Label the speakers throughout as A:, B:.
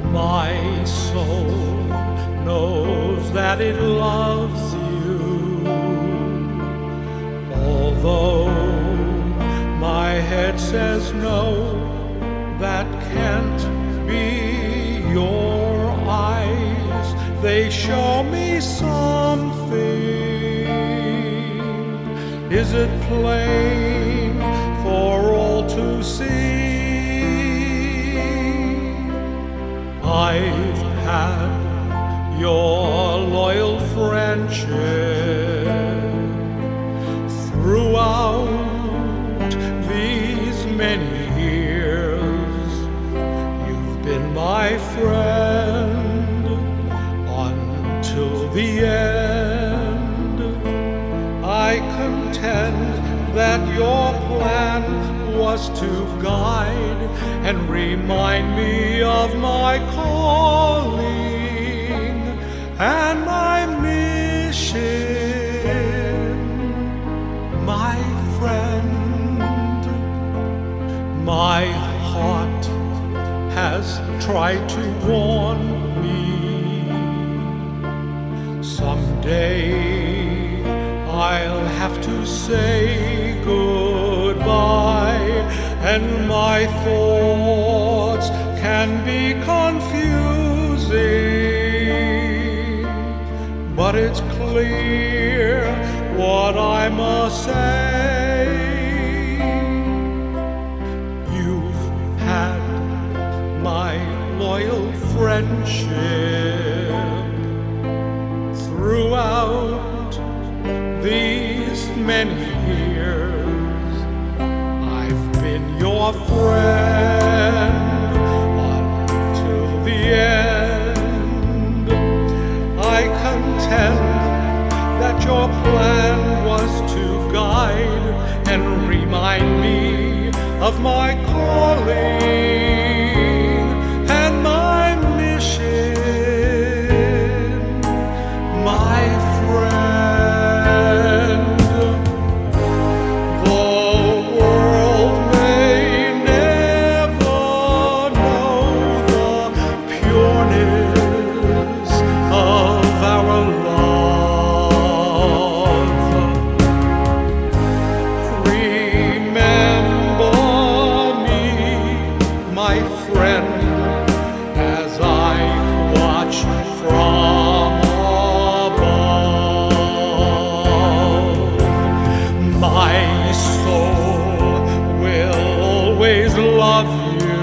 A: My soul knows that it loves you, although my head says no, that can't be. Your eyes, they show me something. Is it plain for all to see? I've had your loyal friendship throughout these many years. You've been my friend until the end. I contend that your plan was to guide and remind me of my calling and my mission. My friend, my heart has tried to warn me. Someday I'll have to say goodbye, and my thoughts can be confusing, but it's clear what I must say. You've had my loyal friendship throughout these many years. I've been your friend until the end. I contend that your plan was to guide and remind me of my calling and my mission. My friend, the world may never know the pureness of our love. Remember me, my friend, as I watch from above. My soul will always love you.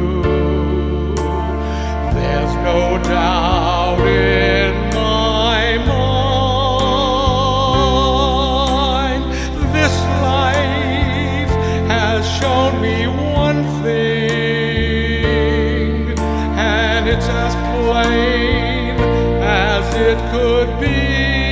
A: There's no doubt in my mind. This life has shown me one thing, and it's as plain as it could be.